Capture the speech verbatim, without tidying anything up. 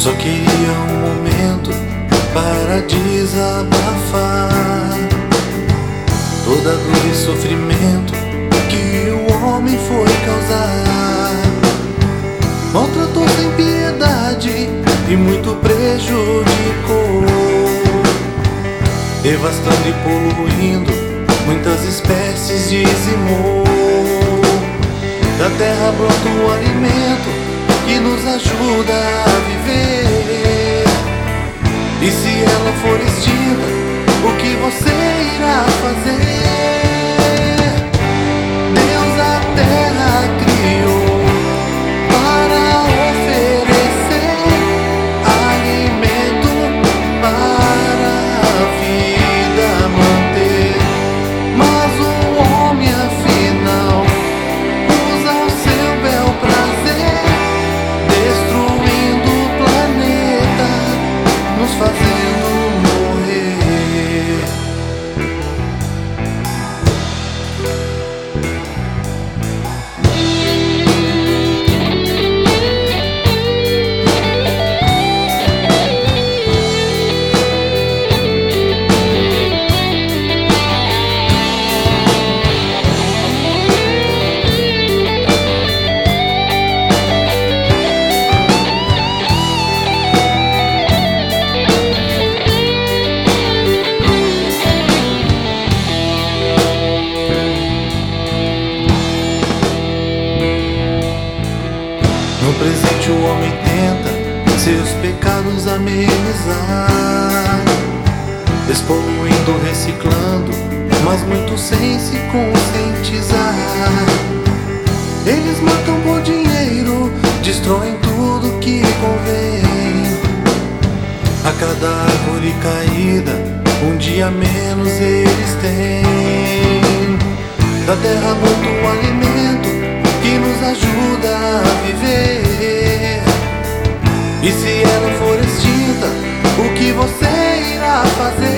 Só queria um momento para desabafar toda dor e sofrimento que o homem foi causar. Maltratou sem piedade e muito prejudicou, devastando e poluindo, muitas espécies dizimou. Da terra brota o alimento que nos ajuda a viver. E se ela for extinta, o que você irá fazer? Deus a terra criou para oferecer alimento para a vida manter. Mas o homem afinal usa o seu bel prazer, destruindo o planeta, nos fazendo morrer. No presente o homem tenta seus pecados amenizar, despoluindo, reciclando, mas muito sem se conscientizar. Eles matam por dinheiro, destroem tudo que convém. A cada árvore caída, um dia menos eles têm. Da terra brota o alimento que nos ajuda a viver. E se ela for extinta, o que você irá fazer?